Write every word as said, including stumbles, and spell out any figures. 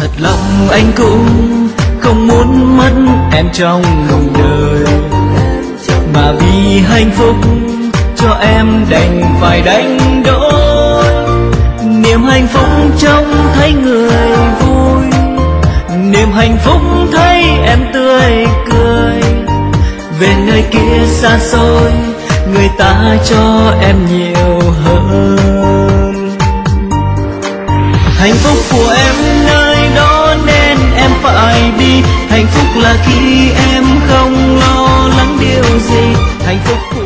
Thật lòng anh cũng không muốn mất em trong đời, mà vì hạnh phúc cho em đành phải đánh đổi. Niềm hạnh phúc trông thấy người vui, niềm hạnh phúc thấy em tươi cười. Về nơi kia xa xôi, người ta cho em nhiều hơn. Hạnh phúc của em nơi đó nên em phải đi. Hạnh phúc là khi em không lo lắng điều gì. Hạnh phúc của